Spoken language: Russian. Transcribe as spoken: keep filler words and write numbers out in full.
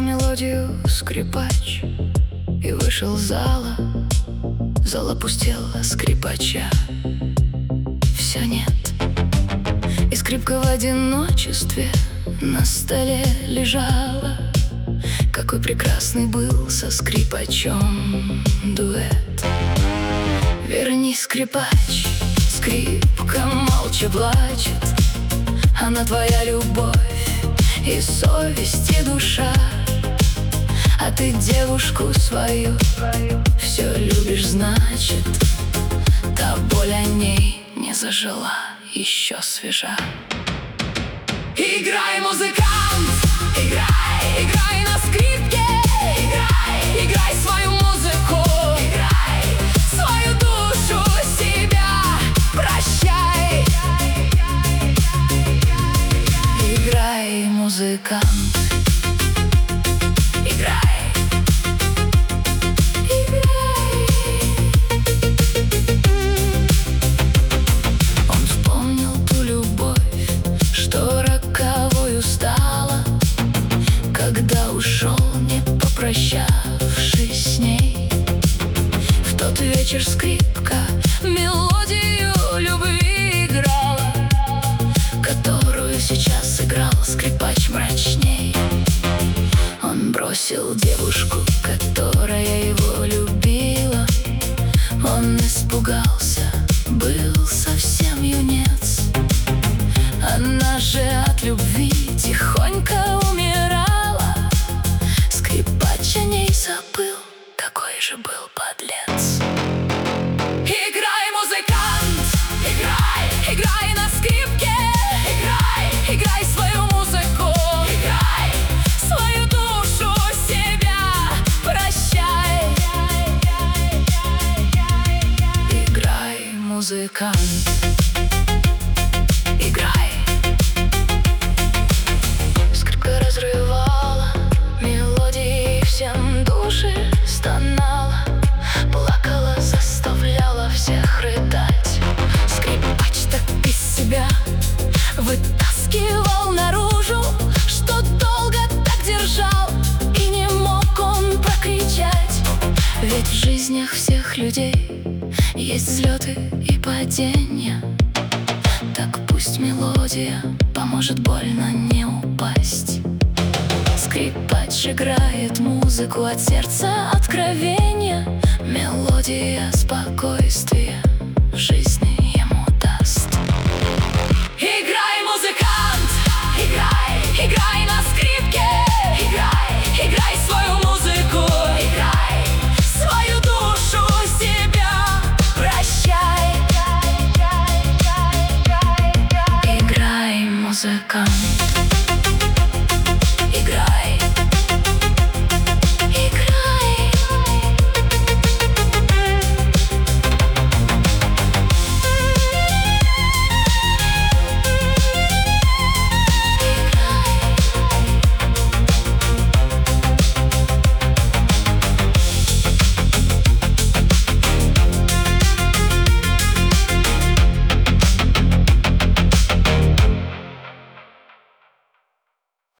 Сыграл мелодию скрипач и вышел из зала. Зал опустел, а скрипача все нет. И скрипка в одиночестве на столе лежала. Какой прекрасный был со скрипачом дуэт. Верни, скрипач, скрипка молча плачет. Она твоя любовь и совесть, и душа. А ты девушку свою все любишь, значит, та боль о ней не зажила, еще свежа. Играй, музыкант, играй, играй на скрипке. Играй, играй свою музыку. Играй, свою душу, себя прощай. Играй, музыкант, играй, играй. Он вспомнил ту любовь, что роковою стала, когда ушел, не попрощавшись с ней. В тот вечер скрипка мелодию любви играла, которую сейчас сыграл скрипач мрачней. Он бросил девушку, которая его любила. Он испугался, был совсем юнец. Она же от любви тихонько умирала. Скрипач о ней забыл, какой же был подлец. Играй, музыкант, играй, играй на скрипке. Играй, играй свою музыку. Играй, свою душу, себя прощай. Играй, музыкант, играй. Скрипка разрывала мелодии, всем души стонала, плакала, заставляла всех рыдать. Скрипач так из себя вытаскивал наружу, что долго так держал, и не мог он прокричать. Ведь в жизнях всех людей есть взлеты и падения. Так пусть мелодия поможет больно не упасть. Скрипач играет музыку от сердца, откровения. Мелодия спокойствия в жизни.